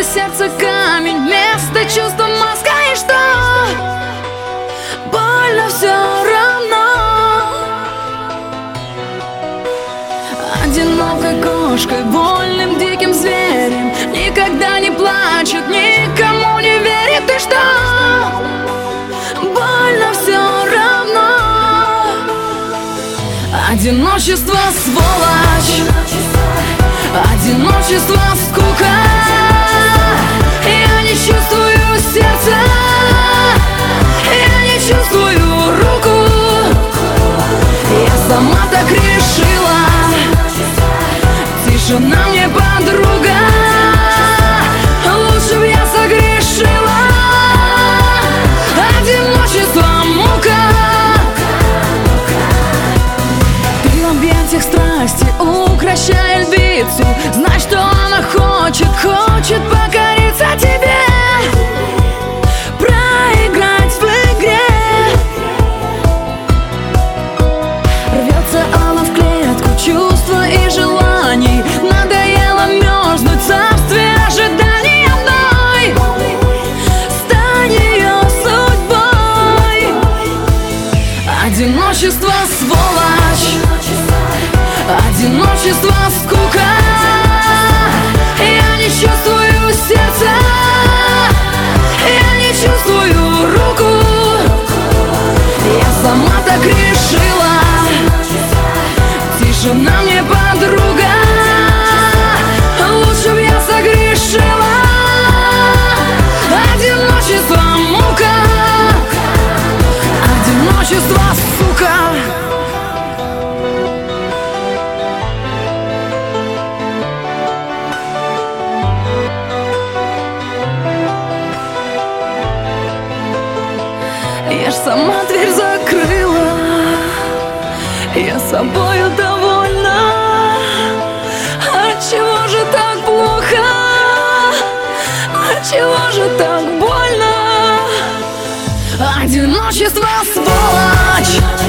сердце камень, вместо чувства маска. И что? Больно все равно. Одинокой кошкой, вольным диким зверем, никогда не плачет, никому не верит. И что? Больно все равно. Одиночество сволочь, одиночество скука. Я не чувствую сердца, я не чувствую руку. Я сама так решила, тишина мне подруга. Лучше б я согрешила. Одиночество мука. Ты в объятиях страсти, укращая львицу, знай, что она хочет покориться тебе, проиграть в игре. Рвется она в клетку чувства и желаний, надоело мерзнуть в царстве ожиданий одной. Стань ее судьбой. Одиночество сволочь, одиночество скука. Я не чувствую сердца, я не чувствую руку. Я сама так решила, тишина мне подруга. Лучше б я согрешила. Одиночество мука, одиночество сука. Я ж сама дверь закрыла, я собою довольна. Отчего же так плохо? Отчего же так больно? Одиночество сволочь,